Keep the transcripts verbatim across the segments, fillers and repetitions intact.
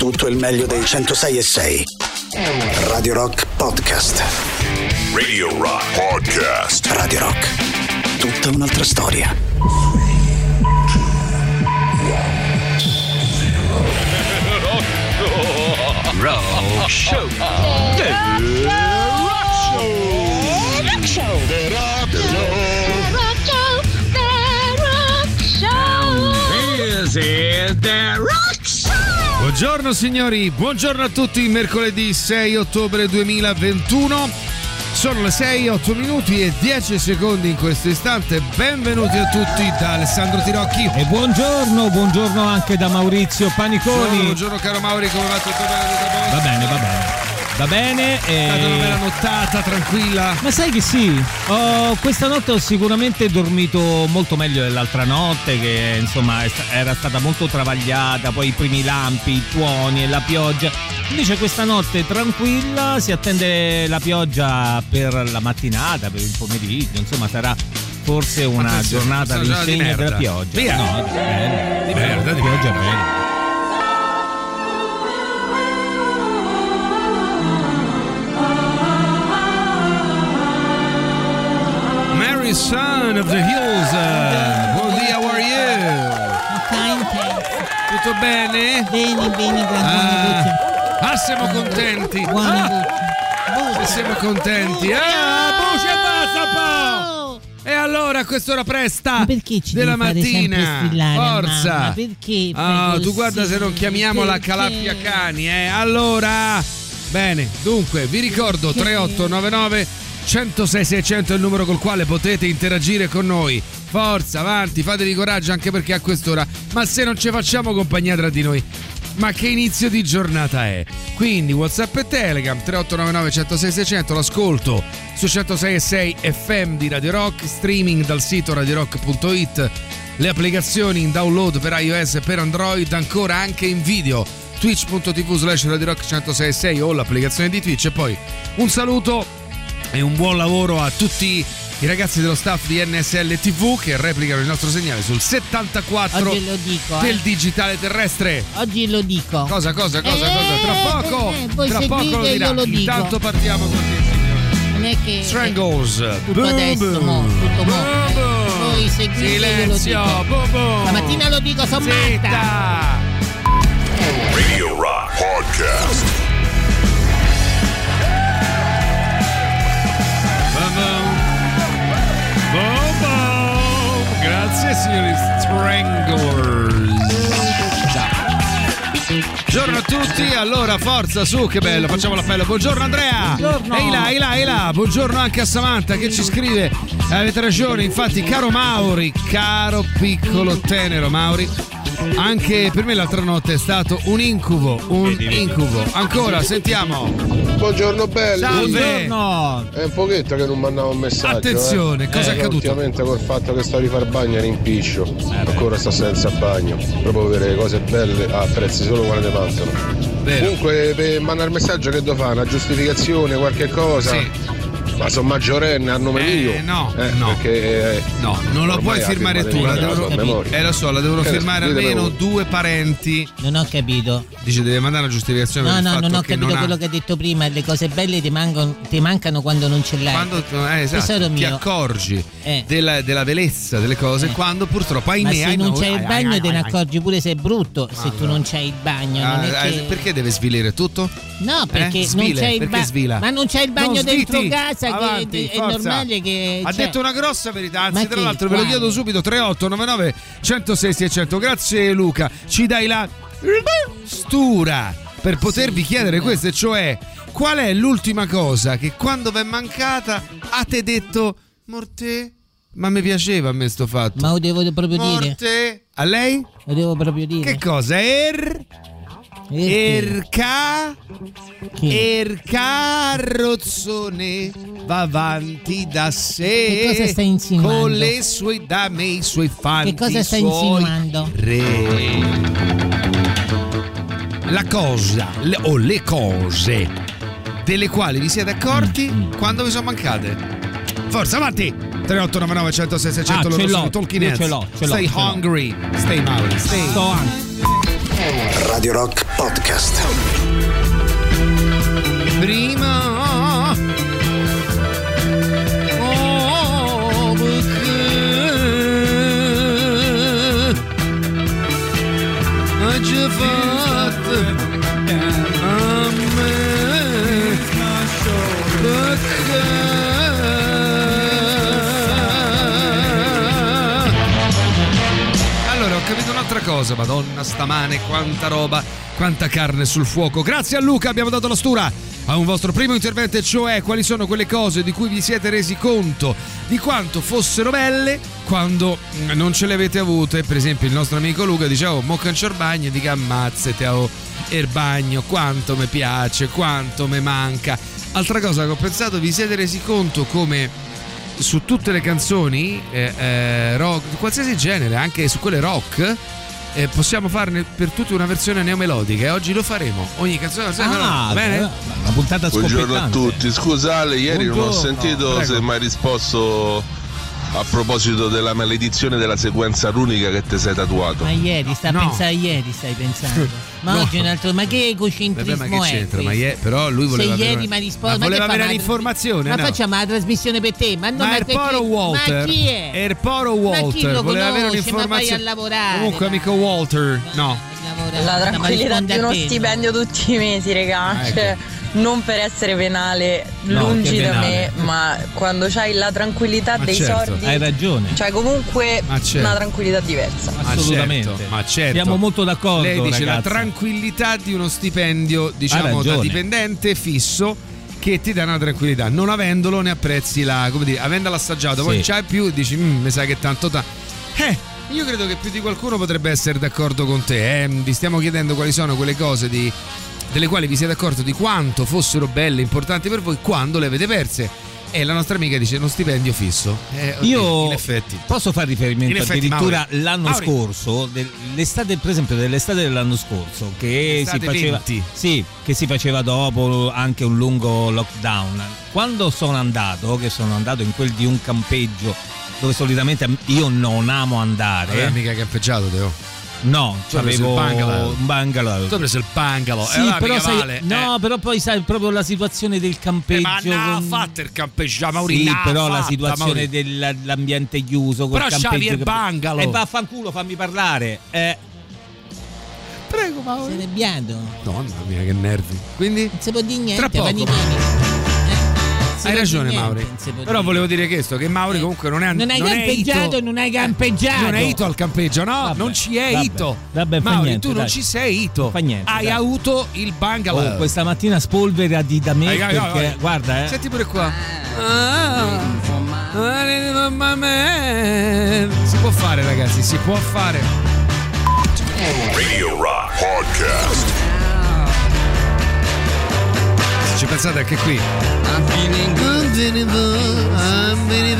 tutto il meglio dei centosei e sei. Radio Rock Podcast. Radio Rock Podcast. Radio Rock. Tutta un'altra storia. Rock Show. The Rock Show. Rock Show. The Rock Show. The Rock Show. This is The Rock Show. Buongiorno signori, buongiorno a tutti. Mercoledì sei ottobre duemilaventuno. Sono le sei, otto minuti e dieci secondi in questo istante. Benvenuti a tutti da Alessandro Tirocchi. E buongiorno, buongiorno anche da Maurizio Paniconi. Buongiorno, buongiorno caro Mauri, come va tutto bene? Va bene, va bene. Va bene. È stata una bella nottata, tranquilla. Ma sai che sì, oh, questa notte ho sicuramente dormito molto meglio dell'altra notte, che insomma era stata molto travagliata, poi i primi lampi, i tuoni e la pioggia. Invece questa notte tranquilla, si attende la pioggia per la mattinata, per il pomeriggio, insomma sarà forse una Attenzione, giornata all'insegna della pioggia. Via. No, bene. Di merda, di pioggia bene. Mary Son of the Hills. Uh, buon dia, how are you? Tutto bene? Bene, bene, grazie. Ah, siamo contenti. Buona Ah, siamo contenti. Ah, buce e basta po'. E allora a quest'ora presta Ma perché ci della devi fare sempre mattina. strillare, Forza. mamma? Perché fai Ah, tu così? guarda se non chiamiamo la Perché? Calappia Cani, eh. Allora, bene, dunque, vi ricordo tre otto nove nove uno zero sei sei zero zero è il numero col quale potete interagire con noi. Forza, avanti, fatevi coraggio anche perché a quest'ora, ma se non ci facciamo compagnia tra di noi, ma che inizio di giornata è? Quindi WhatsApp e Telegram tre otto nove nove uno zero sei sei zero zero, l'ascolto su centosei e sei F M di Radio Rock, streaming dal sito radio rock punto it, le applicazioni in download per iOS e per Android, ancora anche in video twitch punto tv slash radio rock centosei e sei o l'applicazione di Twitch. E poi un saluto e un buon lavoro a tutti i ragazzi dello staff di N S L T V che replicano il nostro segnale sul settantaquattro Oggi lo dico, del eh. digitale terrestre. Oggi lo dico. Cosa, cosa, cosa, Eh, cosa? Tra poco, eh, voi tra poco seguite lo e dirà. io lo dico. Intanto partiamo così, signore. Non è che Strangles. tutto adesso, mo, tutto mo. Boom, boom. Voi seguite e io lo Silenzio. dico. Boom, boom. Stamattina lo dico, sono matta. Zitta. Radio Rock Podcast. Boom, boom. Boom, boom. Grazie signori Stranglers. Buongiorno a tutti, allora forza su, che bello, facciamo l'appello. Buongiorno Andrea. Buongiorno. Ehi là, ehi là, ehi là. Buongiorno anche a Samantha che ci scrive. Avete ragione, infatti caro Mauri, caro piccolo tenero Mauri, anche per me l'altra notte è stato un incubo, un incubo. Ancora, sentiamo. Buongiorno belli. Salve. Buongiorno. È un pochetto che non mandavo un messaggio. Attenzione, eh. cosa è Eh, accaduto? Ultimamente col fatto che sto a rifare bagno rimpiscio. Ancora sto senza bagno. Proprio per le cose belle a prezzi solo quando ne mancano. Vero. Comunque per mandare il messaggio che devo fare? Una giustificazione, qualche cosa? Sì. Ma sono maggiorenne a nome Eh, mio. no, eh, no. Perché eh, No, non la ormai puoi la firmare firma tu, la dei devono, miei, a memoria. eh lo so, la devono Eh, firmare ditelo almeno voi. due parenti. Non ho capito. Dice deve mandare una giustificazione No, per il no, fatto non ho che capito non ha... quello che hai detto prima. Le cose belle ti mancano, ti mancano quando non ce l'hai. Quando eh, esatto, Tesoro ti mio. accorgi Eh. della, della bellezza delle cose Eh. quando purtroppo ahimè, Ma se ahimè, non c'hai il ai, bagno ai, te ne ai, accorgi pure se è brutto. Se tu Allora. non c'hai il bagno, Ah, non è eh, che... perché deve svilire tutto? No, perché Eh? non Svile, c'hai il perché bagno. svila? Ma non c'hai il bagno Non dentro sviti. casa, che Avanti, è forza. normale che. Ha cioè- detto una grossa verità, anzi Ma tra che- l'altro ve lo quale? chiedo subito. Tre otto nove nove uno zero sei sei zero zero. Grazie Luca, ci dai la stura per potervi chiedere questo, e cioè qual è l'ultima cosa che quando v'è mancata ha te detto Morte? Ma mi piaceva a me sto fatto. Ma lo devo proprio dire. Morte? A lei? Lo devo proprio dire. Che cosa? Er? Perché? Erca? Che? Ercarrozzone va avanti da sé. Che cosa stai insinuando? Con le sue dame, i suoi fanti. Che cosa stai suoi insinuando? Re. La cosa, le, o le cose delle quali vi siete accorti Mm. quando vi sono mancate. Forza, avanti! tre otto nove nove uno zero sei sei zero zero. Ah, loro ce sono l'ho, i Talking io Heads. ce l'ho, ce l'ho, Stay ce l'ho. hungry, stay Mauri, stay. Sto anche. Radio Rock Podcast. Prima oh, perché ha già fatto a me perché allora ho capito un'altra cosa, madonna stamane, quanta roba, quanta carne sul fuoco. Grazie a Luca abbiamo dato la stura a un vostro primo intervento, e cioè quali sono quelle cose di cui vi siete resi conto di quanto fossero belle quando non ce le avete avute. Per esempio il nostro amico Luca diceva: oh, mo cancio il bagno, dica ammazzate, oh, il bagno quanto mi piace, quanto mi manca. Altra cosa che ho pensato, vi siete resi conto come su tutte le canzoni eh, eh, rock, qualsiasi genere, anche su quelle rock, Eh, possiamo farne per tutti una versione neomelodica, e oggi lo faremo. Ogni canzone la ah, bene? Una puntata scoppiettante. Buongiorno a tutti, scusate, ieri Buongiorno. non ho sentito Prego. se mi hai risposto a proposito della maledizione della sequenza runica che ti sei tatuato. Ma ieri, sta No. a pensare a ieri, stai pensando. Ma No. oggi è un altro. Ma che Vabbè, egocentrismo ma che è? c'entra? questo? Ma ie- però lui voleva Se avere ieri una- mi ha risposto, ma voleva che fa, avere ma- l'informazione, Ma no? facciamo la trasmissione per te, ma non Ma ma il perché- poro Walter, Ma chi è? il poro Ma chi Walter lo voleva avere conosce? un'informazione. Ma vai a lavorare, Comunque va. amico Walter, no. Lavorare, La ma tranquillità risponde di a uno te, no? stipendio tutti i mesi, regà. Ah, ecco. Cioè, non per essere penale, No, lungi che da penale. me, ma quando c'hai la tranquillità Ma dei certo. sordi, Hai ragione. cioè comunque Ma certo. una tranquillità diversa. Ma Assolutamente. certo, ma certo. Siamo molto d'accordo. Lei dice la ragazzi. tranquillità di uno stipendio, diciamo, Hai da ragione. dipendente fisso, che ti dà una tranquillità. Non avendolo ne apprezzi la, come dire, avendolo assaggiato, Sì. poi non c'hai più e dici "Mm, mi sa che tanto ta". Eh, io credo che più di qualcuno potrebbe essere d'accordo con te, eh. Vi stiamo chiedendo quali sono quelle cose di, delle quali vi siete accorti di quanto fossero belle, importanti per voi, quando le avete perse. E la nostra amica dice uno stipendio fisso. Eh, ok, Io in effetti. posso fare riferimento In effetti, addirittura Mauri. l'anno Mauri. scorso, dell'estate, per esempio dell'estate dell'anno scorso, che si Estate faceva venti. sì, che si faceva dopo anche un lungo lockdown. Quando sono andato, che sono andato in quel di un campeggio dove solitamente io non amo andare, Vabbè, mica campeggiato, Teo. no, Tu hai preso avevo il bungalow. un bungalow. Tu hai preso il bungalow. Sì, eh, allora però mica sai, vale. no, eh. però poi sai proprio la situazione del Eh, campeggio. ma no, con- fatta il campeggio, Mauri. Sì, no, però la fatta, situazione Mauri. dell'ambiente chiuso col Però c'avevi campeggio il che- bungalow. E vaffanculo, fammi parlare. Eh, Prego, Sei Mauri. arrabbiato? Mamma mia, che nervi. Quindi Non si può dire niente, Tra poco, vanno i Mauri. piedi. Eh, si hai può ragione, dire Mauri. niente, non si può Però dire. volevo dire questo: che Mauri Eh. comunque non è Non hai è campeggiato, ito- non hai campeggiato. Non è ito al campeggio, no, Vabbè, non ci è vabbè, ito. vabbè, fa Mauri, niente, tu non dai. ci sei ito. Fa niente, Hai dai. avuto il bungalow. oh, questa mattina spolverati da me Vai, vai, vai, perché vai. guarda, eh. Senti pure qua. Ah, mamma mia. Si può fare, ragazzi, si può fare. Radio Rock Podcast. Se ci pensate anche qui. I'm feeling good. I'm feeling good. I'm feeling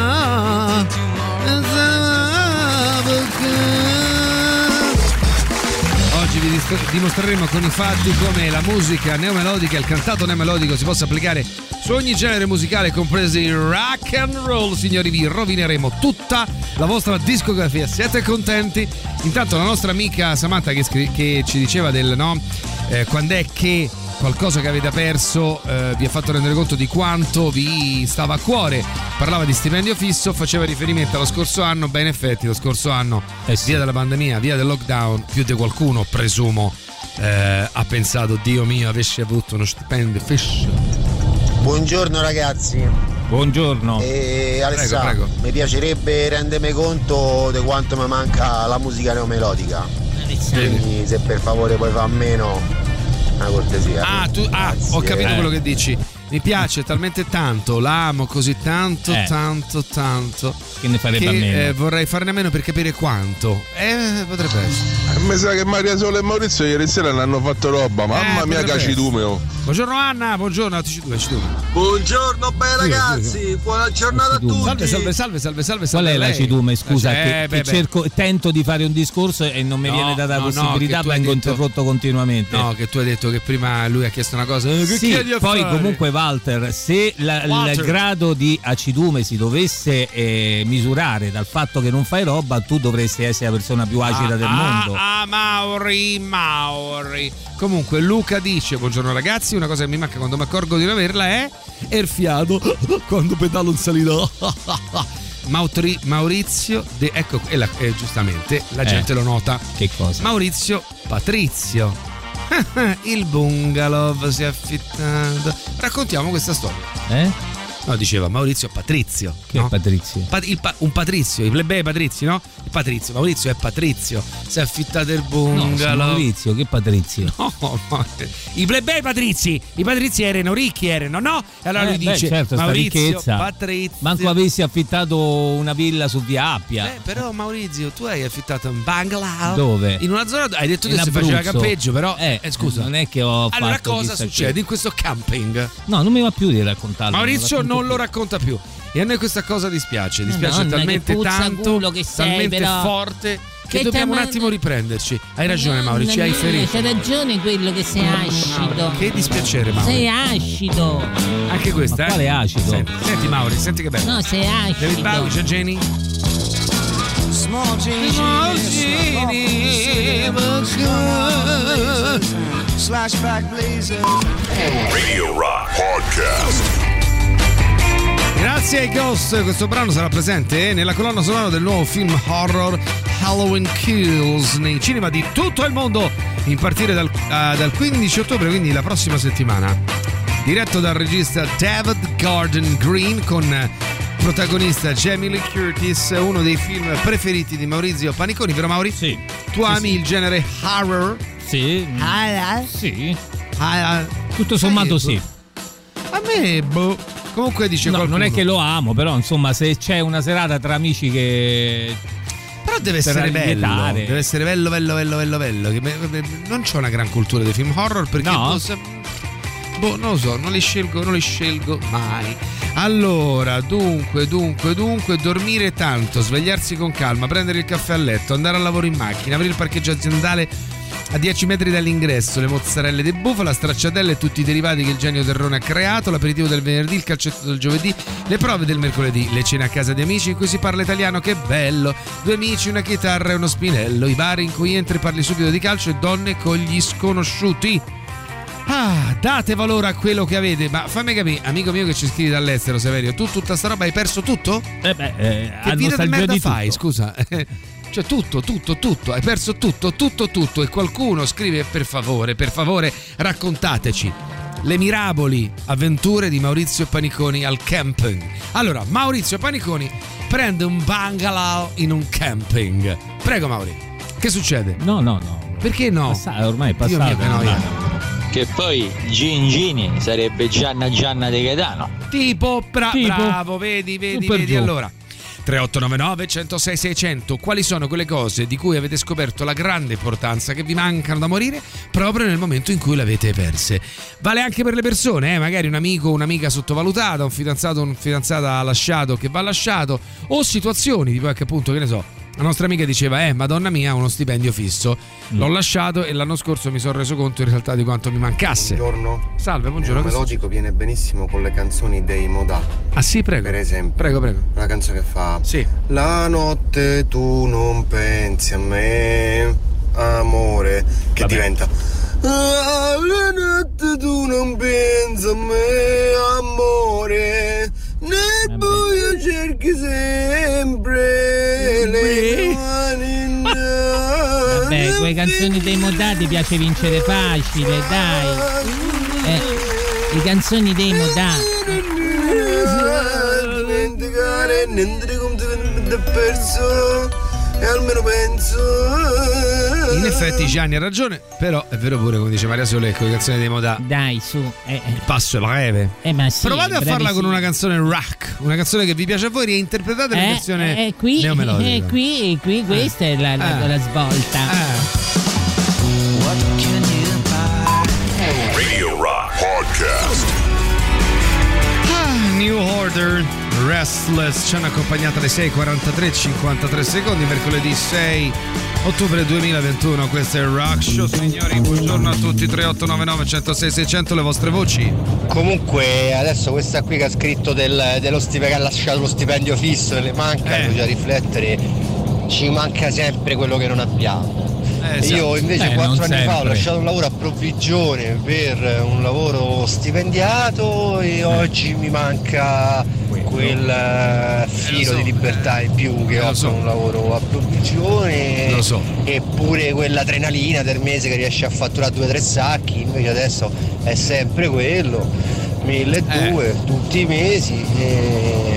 good. Oggi vi dist- dimostreremo con i fatti come la musica neomelodica e il cantato neomelodico si possa applicare su ogni genere musicale, compreso il rock and roll. Signori, vi rovineremo tutta la vostra discografia. Siete contenti? Intanto la nostra amica Samantha che, scri- che ci diceva del no, eh, quando è che qualcosa che avete perso eh, vi ha fatto rendere conto di quanto vi stava a cuore. Parlava di stipendio fisso, faceva riferimento allo scorso anno. Beh, in effetti lo scorso anno, Eh sì. via dalla pandemia, via del lockdown, più di qualcuno, presumo, eh, ha pensato: Dio mio, avessi avuto uno stipendio fisso. Buongiorno ragazzi, Buongiorno. e Alessà, prego. mi piacerebbe rendermi conto di quanto mi manca la musica neomelodica, quindi se per favore puoi far meno, una cortesia. Ah, tu, ah, Grazie. ho capito Eh. quello che dici. Mi piace talmente tanto, la amo così tanto, Eh. tanto, tanto, Che ne farebbe che a meno. eh, vorrei farne a meno per capire quanto. Eh, potrebbe essere. Mi sa che Maria Sole e Maurizio ieri sera ne hanno fatto roba, mamma Eh, mia, potrebbe cacitumeo. Buongiorno Anna, buongiorno, ti ci tu, ci tu. Buongiorno bei Sì, ragazzi, buona giornata a tutti. Salve, salve, salve, salve, salve, Qual salve. è la lei. cidume? Scusa, Eh, che, beh, che beh. cerco, tento di fare un discorso e non mi No, viene data la no, no, possibilità, che tu hai vengo detto- interrotto continuamente. No, che tu hai detto che prima lui ha chiesto una cosa. Eh, che Sì, chiedi a poi fare? comunque Walter, se la, Walter. il grado di acidume si dovesse eh, misurare dal fatto che non fai roba, tu dovresti essere la persona più acida ah, del ah, mondo. Ah, Mauri, Mauri. Comunque Luca dice: buongiorno ragazzi, una cosa che mi manca quando mi accorgo di non averla è il fiato quando pedalo in salita. Mautri, Maurizio de, ecco e la, eh, giustamente la Eh, gente lo nota. Che cosa? Maurizio Patrizio. Il bungalow si è affittato. Raccontiamo questa storia. Eh? No, diceva Maurizio Patrizio. Che no? è Patrizio? Pa- il pa- un Patrizio, i plebei Patrizi, no? Il Patrizio, Maurizio è Patrizio. Si è affittato il No, sono bungalow. Maurizio, che Patrizio? No, ma- i plebei Patrizi, i Patrizi erano ricchi, erano, no? E allora Eh, lui beh, dice certo, sta Maurizio ricchezza. Patrizio. Manco avessi affittato una villa su via Appia. Eh, però Maurizio, tu hai affittato un bungalow. Dove? In una zona, hai detto In che si faceva Abruzzo. campeggio, però Eh, eh, scusa. non è che ho Allora fatto cosa chissà succede che. in questo camping? No, non mi va più di raccontarlo. Maurizio racconto non più. lo racconta più. E a noi questa cosa dispiace, dispiace Madonna, talmente che tanto, puzzaculo che sei, talmente però. forte che, Che dobbiamo te un attimo man- riprenderci. Hai ragione Madonna Mauri, ci hai mia, ferito. C'hai ragione quello che sei acido. Che dispiacere Mauri. Sei acido. Anche questa, Ma eh? quale acido? Senti, senti Mauri, senti che bello. No, sei acido. David Bowie, c'è Jenny? Small Slashback blazers. Radio Rock Podcast. Grazie ai Ghost, questo brano sarà presente nella colonna sonora del nuovo film horror Halloween Kills nei cinema di tutto il mondo, in partire dal, uh, dal quindici ottobre, quindi la prossima settimana. Diretto dal regista David Gordon Green con protagonista Jamie Lee Curtis, uno dei film preferiti di Maurizio Paniconi, vero Mauri? Sì. Tu Sì, ami sì. il genere horror? Sì. Horror? Sì. Ah, Tutto sommato sai, sì. A me, boh. Comunque dice No, qualcuno. non è che lo amo, però insomma, se c'è una serata tra amici che Però deve per essere bello. allietare. Deve essere bello, bello, bello, bello, bello. Che me- me- non c'ho una gran cultura dei film horror perché No? boh, se- boh, non lo so, non li scelgo, non li scelgo mai. Allora, dunque, dunque, dunque, dormire tanto, svegliarsi con calma, prendere il caffè a letto, andare al lavoro in macchina, aprire il parcheggio aziendale a dieci metri dall'ingresso, le mozzarelle di bufala, stracciatelle e tutti i derivati che il genio Terrone ha creato, l'aperitivo del venerdì, il calcetto del giovedì, le prove del mercoledì, le cene a casa di amici in cui si parla italiano, che bello, due amici, una chitarra e uno spinello, i bar in cui entri e parli subito di calcio e donne con gli sconosciuti. Ah, date valore a quello che avete, ma fammi capire, amico mio che ci scrivi dall'estero, Severio, tu tutta sta roba hai perso tutto? Eh beh, eh, Che a vita di nostalgia merda di fai, tutto. scusa? Cioè tutto, tutto, tutto, hai perso tutto, tutto, tutto e qualcuno scrive per favore, per favore raccontateci le mirabili avventure di Maurizio Paniconi al camping. Allora, Maurizio Paniconi prende un bungalow in un camping. Prego Mauri, che succede? No, no, no. Perché no? Passa- ormai è Dio passato. mio, che noia. Che poi Gingini sarebbe Gianna Gianna De Gaetano. Tipo, bra- Tipo. bravo, vedi, vedi, Super vedi. giù. Allora, tre otto nove nove uno zero sei sei zero zero, quali sono quelle cose di cui avete scoperto la grande importanza, che vi mancano da morire proprio nel momento in cui le avete perse? Vale anche per le persone, eh? Magari un amico o un'amica sottovalutata, un fidanzato o un fidanzata lasciato che va lasciato, o situazioni tipo che appunto, che ne so, la nostra amica diceva eh madonna mia, uno stipendio fisso, l'ho lasciato e l'anno scorso mi sono reso conto in realtà di quanto mi mancasse. Buongiorno. Salve, buongiorno. Il melodico viene benissimo con le canzoni dei Modà. Ah sì, prego. Per esempio. Prego, prego. Una canzone che fa Sì. La notte tu non pensi a me, amore, che Vabbè. diventa Ah, la notte tu non pensi a me, amore, nel buio cerchi sempre le mani in Vabbè, quelle canzoni dei Modà ti piace vincere facile, dai. Eh, le canzoni dei Modà. dimenticare niente come ti è perso e almeno penso. In effetti Gianni ha ragione, però è vero pure come dice Maria Solecco, le canzoni dei Modà. Dai, su. Eh, eh. Il passo è breve. Eh, ma sì, Provate a farla bravissimo. con una canzone rock, una canzone che vi piace a voi, reinterpretate in Eh, versione eh, qui, neomelodica. eh, qui, qui, questa è la, la, Eh. la svolta. Radio Rock Podcast. Ah, New Order, Restless ci hanno accompagnato alle sei e quarantatré e cinquantatré secondi, mercoledì sei ottobre duemilaventuno. Questo è il Rock Show, signori, buongiorno a tutti. Tre otto nove nove uno zero sei sei zero zero, le vostre voci. Comunque adesso questa qui che ha scritto del, dello stipendio, che ha lasciato lo stipendio fisso e le manca, eh. bisogna riflettere, ci manca sempre quello che non abbiamo. Eh, esatto. Io invece eh, quattro anni sempre. fa ho lasciato un lavoro a provvigione per un lavoro stipendiato e oggi mi manca quel filo so, di libertà in più che eh, ho so. con un lavoro a provvigione, lo so. eppure quell'adrenalina del mese che riesce a fatturare due o tre sacchi, invece adesso è sempre quello, milleduecento Eh. tutti i mesi e,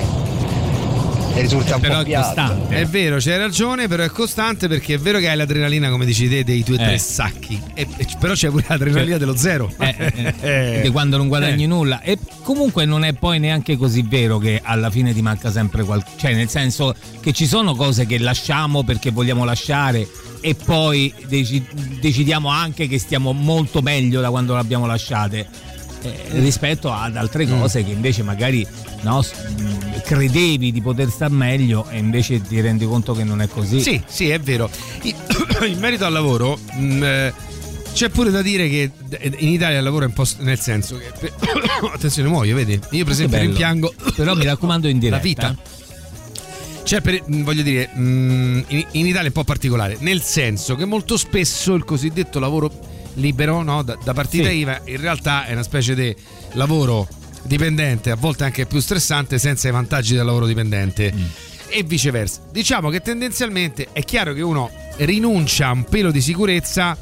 e risulta un Però po' è piatto. costante. È vero, c'hai ragione, però è costante, perché è vero che hai l'adrenalina, come dici te, dei tuoi Eh. tre sacchi, e, e- però c'è pure l'adrenalina Cioè, dello zero. Eh, eh, di quando non guadagni Eh. nulla. E comunque non è poi neanche così vero che alla fine ti manca sempre qualcosa, cioè nel senso che ci sono cose che lasciamo perché vogliamo lasciare e poi deci- decidiamo anche che stiamo molto meglio da quando le abbiamo lasciate, eh, rispetto ad altre cose che invece magari no, s- mh, credevi di poter star meglio e invece ti rendi conto che non è così. Sì, sì, è vero. In, in merito al lavoro, mh, eh, c'è pure da dire che in Italia il lavoro è un po' st- nel senso che per- attenzione, muoio, vedi? Io per esempio bello. rimpiango Però mi raccomando in diretta. la vita. Cioè, per, mh, voglio dire, mh, in, in Italia è un po' particolare, nel senso che molto spesso il cosiddetto lavoro libero, no, da, da partita Sì. I V A, in realtà è una specie di lavoro dipendente, a volte anche più stressante, senza i vantaggi del lavoro dipendente. Mm. E viceversa. Diciamo che tendenzialmente è chiaro che uno rinuncia a un pelo di sicurezza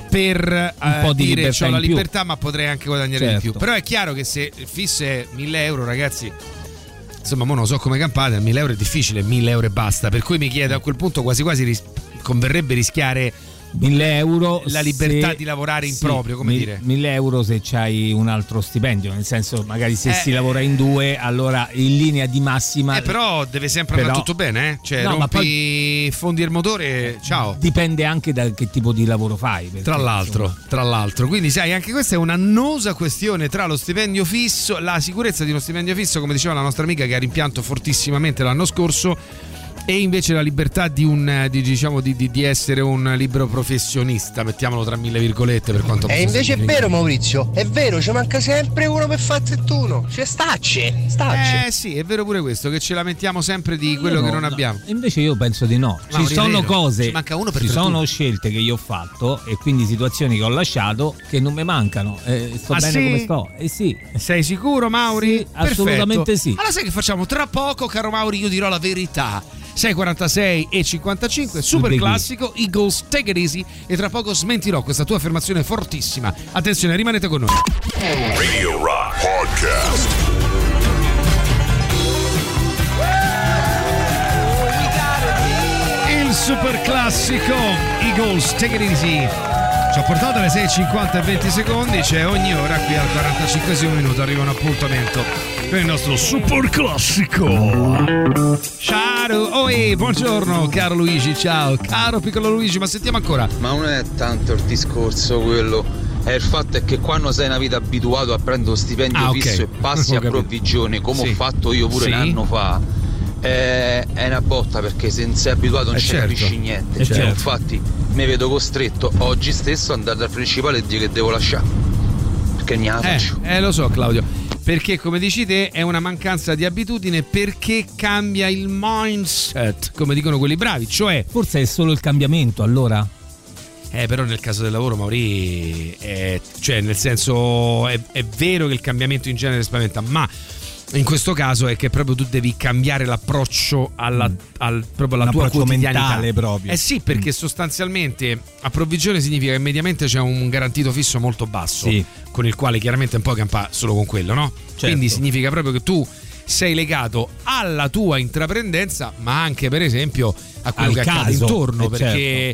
per Un eh, po' di dire libertà c'ho la in più. libertà, ma potrei anche guadagnare Certo. di più. Però è chiaro che se il fisso è mille euro, ragazzi, insomma, mo non so come campate, a mille euro è difficile, mille euro e basta. Per cui mi chiedo, a quel punto quasi quasi ris- converrebbe rischiare mille euro la libertà se- di lavorare in sì, proprio, come mi- dire. mille euro se c'hai un altro stipendio, nel senso magari se Eh, si lavora in due, allora in linea di massima Eh, però deve sempre Però- andare tutto bene, eh? Cioè, No, ma rompi, fondi il motore, ciao. dipende anche da che tipo di lavoro fai, perché, Tra l'altro, insomma, tra l'altro, quindi sai, anche questa è un'annosa questione tra lo stipendio fisso, la sicurezza di uno stipendio fisso, come diceva la nostra amica che ha rimpianto fortissimamente l'anno scorso, e invece la libertà di un di, diciamo di, di, di essere un libero professionista, mettiamolo tra mille virgolette, per quanto E possa invece è significare. vero, Maurizio, è vero, ci manca sempre uno per fare tettuno. Cioè stacce, stacce. Eh sì, è vero pure questo, che ce lamentiamo sempre di quello io che no, non no. abbiamo. Invece io penso di no. No, Ci non è sono vero. cose, Ci manca uno per ci trentuno. sono scelte che io ho fatto e quindi situazioni che ho lasciato che non mi mancano. Eh, sto Ah, bene sì? come sto. Eh sì. Sei sicuro, Mauri? Sì, assolutamente Perfetto. sì. Allora sai che facciamo? Tra poco, caro Mauri, io dirò la verità. sei e quarantasei e cinquantacinque, super Biggie. classico, Eagles, Take It Easy, e tra poco smentirò questa tua affermazione fortissima. Attenzione, rimanete con noi. Radio Rock Podcast. Il super classico Eagles, Take It Easy. Ci ha portato alle sei e cinquanta e venti secondi, c'è ogni ora qui al quarantacinquesimo minuto arriva un appuntamento per il nostro super classico. Ciao, oh, ehi, buongiorno caro Luigi, ciao, caro piccolo Luigi, ma sentiamo ancora. Ma non è tanto il discorso quello, è il fatto è che quando sei una vita abituato a prendere lo stipendio Ah, ok. fisso e passi Ho a capito. provvigione, come Sì. ho fatto io pure Sì. un anno fa, è, è una botta, perché se non sei abituato non Eh, ci certo. capisci niente. Eh, Cioè, certo. infatti mi vedo costretto oggi stesso ad andare dal principale e dire che devo lasciare, perché ne la Eh, faccio. eh, lo so Claudio, perché come dici te è una mancanza di abitudine, perché cambia il mindset, come dicono quelli bravi, cioè Forse è solo il cambiamento, allora. Eh, però nel caso del lavoro, Mauri, è, cioè nel senso è, è vero che il cambiamento in genere spaventa, ma in questo caso è che proprio tu devi cambiare l'approccio alla, al, proprio alla tua L'approccio quotidianità. mentale proprio. Eh sì, perché sostanzialmente a provvigione significa che mediamente c'è un garantito fisso molto basso, Sì. con il quale chiaramente un po' campa solo con quello, no? Certo. Quindi significa proprio che tu sei legato alla tua intraprendenza, ma anche per esempio a quello Al che accade caso, intorno, eh, perché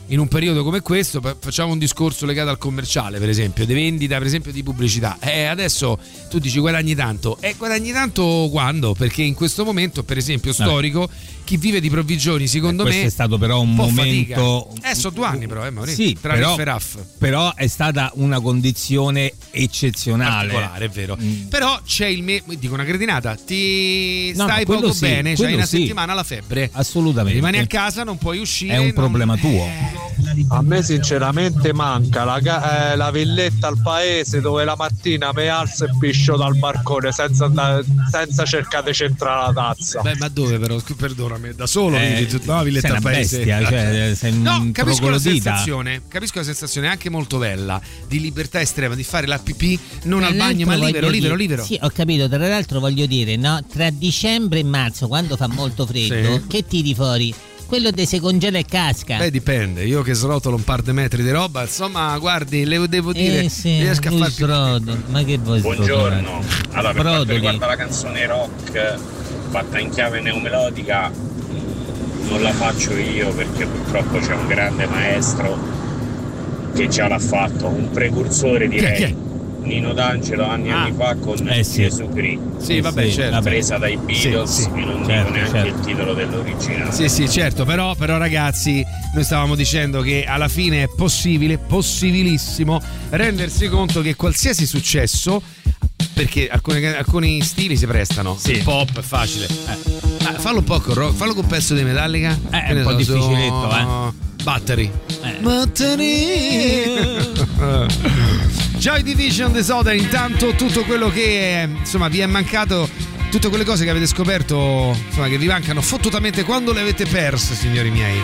in un periodo come questo, facciamo un discorso legato al commerciale, per esempio, di vendita, per esempio di pubblicità. Eh, adesso tu dici guadagni tanto. E eh, guadagni tanto quando? Perché in questo momento, per esempio, storico, chi vive di provvigioni, secondo eh, me. Questo è stato però un, un momento. Fatica. Eh, sono due anni, però, eh, Mauri. Sì, tra però, Riff e Raff. però è stata una condizione eccezionale. Particolare, è vero. Mm. Però c'è il me. Dico una cretinata, ti no, stai no, poco sì, bene, c'hai una sì. settimana la febbre. Assolutamente. Rimani a casa, non puoi uscire. È un non... problema tuo. A me sinceramente manca la, eh, la villetta al paese dove la mattina mi alzo e piscio dal balcone senza, andare, senza cercare di centrare la tazza. Beh, ma dove però? Perdonami, da solo eh, vivi tutta la villetta sei al una paese. Bestia, cioè, sei no, capisco la troglodita. sensazione, capisco la sensazione anche molto bella di libertà estrema, di fare la pipì non al bagno, ma libero, libero, libero. Sì, ho capito, tra l'altro voglio dire, no, tra dicembre e marzo, quando fa molto freddo, Sì. che tiri fuori? Quello che si congela e casca. Beh, dipende. Io che srotolo un par di metri di roba, insomma, guardi, le devo dire, eh sì, riesco a far srodo. Ma che vuoi Buongiorno. Allora, per Brodoli. quanto riguarda la canzone rock fatta in chiave neomelodica, non la faccio io perché purtroppo c'è un grande maestro che già l'ha fatto, un precursore direi. Chi è? Chi è? Nino D'Angelo anni e Ah. anni fa con Eh sì. Gesù Cristo. Sì, vabbè, Sì, certo. vabbè. Presa dai Beatles, Sì, sì. e non Certo, dico neanche certo. il titolo dell'originale. Sì, sì, certo, però, però ragazzi, noi stavamo dicendo che alla fine è possibile, possibilissimo, rendersi conto che qualsiasi successo, perché alcuni, alcuni stili si prestano, Sì. il pop è facile, eh. Ma fallo un po' con rock, fallo con un pezzo di Metallica. Eh, è Che ne un po' so, difficiletto, so, Battery. Eh. Battery. Joy Division The Soda, intanto tutto quello che è, insomma, vi è mancato, tutte quelle cose che avete scoperto, insomma, che vi mancano fottutamente quando le avete perse, signori miei.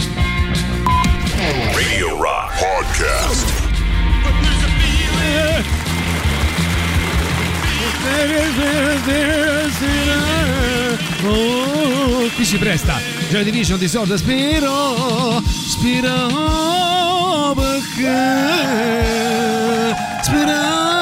Radio Rock Podcast. Oh, qui si presta Joy Division di Soda. Spiro, spiro perché spiro.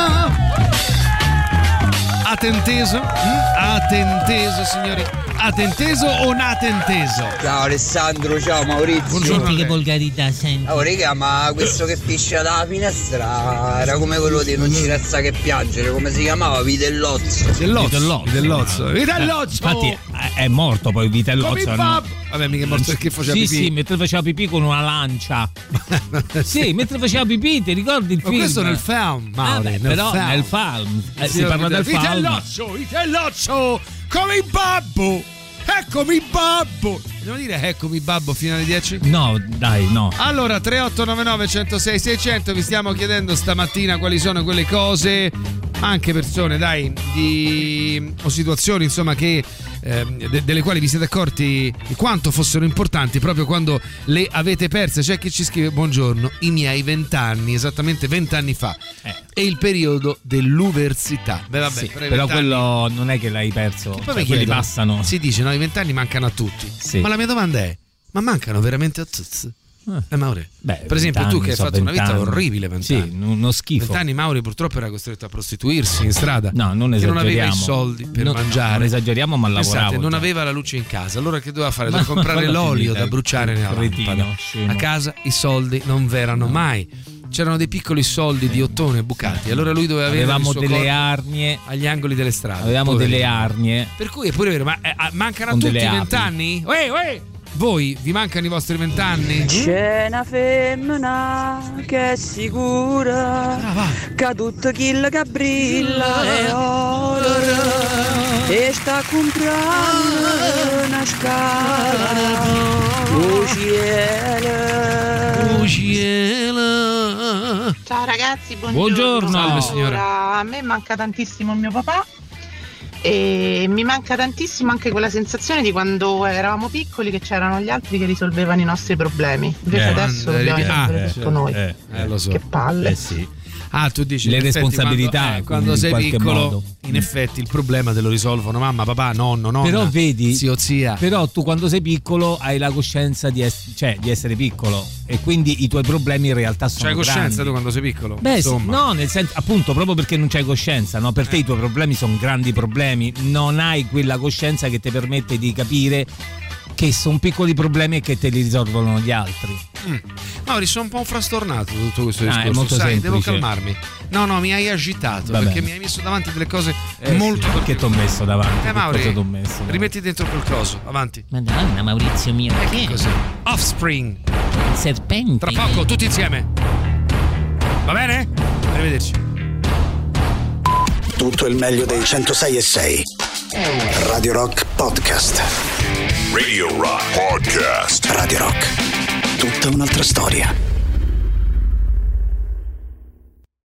Attenteso, attenteso signori, attenteso o natenteso? Ciao Alessandro, ciao Maurizio. Buongiorno. Senti che volgarità, senti. Oh raga, ma questo che piscia dalla finestra era come quello di Non ci resta che piangere, come si chiamava? Vitellozzo. Vitellozzo, Vitellozzo. Vitellozzo, Vitellozzo. Infatti è morto poi Vitellozzo. Come il no? Bob. Vabbè, mica è morto perché faceva Sì, pipì. sì, mentre faceva pipì con una lancia. Sì, mentre faceva pipì, ti ricordi il Ma film? questo nel film, Ah, Mauri, beh, nel però film. nel film eh, Sì, si parla del film. Vitellozzo, Vitellozzo, come il babbo. Eccomi babbo. Dobbiamo dire eccomi babbo fino alle dieci? No, dai, no. Allora, tre otto nove nove uno zero sei sei zero zero, vi stiamo chiedendo stamattina quali sono quelle cose, ma anche persone, dai, di, o situazioni, insomma, che eh, de, delle quali vi siete accorti di quanto fossero importanti proprio quando le avete perse. C'è chi ci scrive: buongiorno, i miei vent'anni, esattamente vent'anni fa, Eh. è il periodo dell'università. Beh, vabbè, Sì, però i però vent'anni- quello non è che l'hai perso, Poi cioè, mi quelli chiedo, passano. Si dice, no, i vent'anni mancano a tutti. Sì. Ma la mia domanda è: ma mancano veramente a tutti? Eh, Mauri, Beh, per esempio, tu che hai so, fatto una vita vent'anni. orribile, vent'anni. Sì, uno schifo. Vent'anni Mauri purtroppo era costretto a prostituirsi in strada. No, non che non aveva i esageriamo. soldi per No, mangiare. non esageriamo, ma Pensate, lavoravo non già. aveva la luce in casa. Allora che doveva fare? Ma- Doveva comprare guarda l'olio finita, da bruciare nella cretino, lampada. scemo. A casa i soldi non v'erano mai. C'erano dei piccoli soldi di ottone bucati. Allora lui doveva avere Avevamo il suo delle corpo arnie. agli angoli delle strade. Avevamo Poverino. delle arnie. Per cui è pure vero, ma eh, mancano a Con tutti delle i api. vent'anni? Uè, uè! Voi vi mancano i vostri vent'anni? C'è una femmina che è sicura che tutto quello che brilla è oro e sta comprando una scala o cielo. Oh, cielo. Ciao ragazzi, buongiorno. Buongiorno. Salve, signora. Allora, a me manca tantissimo il mio papà e mi manca tantissimo anche quella sensazione di quando eravamo piccoli che c'erano gli altri che risolvevano i nostri problemi. Invece Eh, adesso dobbiamo risolvere eh, tutto noi. Eh, Eh, lo so. Che palle. eh sì. Ah, tu dici Le in effetti, responsabilità, quando, eh, quando in sei qualche piccolo, modo. in effetti il problema te lo risolvono mamma, papà, nonno, nonna, Però vedi, zio, zia. però tu quando sei piccolo hai la coscienza di, es- cioè, di essere piccolo e quindi i tuoi problemi in realtà sono C'hai coscienza grandi. tu quando sei piccolo? Beh, sì, Insomma. no, nel senso, appunto, proprio perché non c'hai coscienza, no? Per te Eh. i tuoi problemi sono grandi problemi, non hai quella coscienza che ti permette di capire che sono piccoli problemi e che te li risolvono gli altri. Mm. Mauri, sono un po' frastornato da tutto questo Ah, discorso, è molto sai, semplice. devo calmarmi. No, no, mi hai agitato Va perché bene. mi hai messo davanti delle cose Eh molto... sì, perché ti ho messo davanti? Eh, Che Mauri, cosa t'ho messo davanti? rimetti dentro quel coso, avanti. Madonna, Maurizio mio, Eh, che che cos'è? Offspring. il serpente? Tra poco, tutti insieme. Va bene? Arrivederci. Tutto il meglio dei centosei e sei. Radio Rock Podcast. Radio Rock Podcast. Radio Rock. Tutta un'altra storia.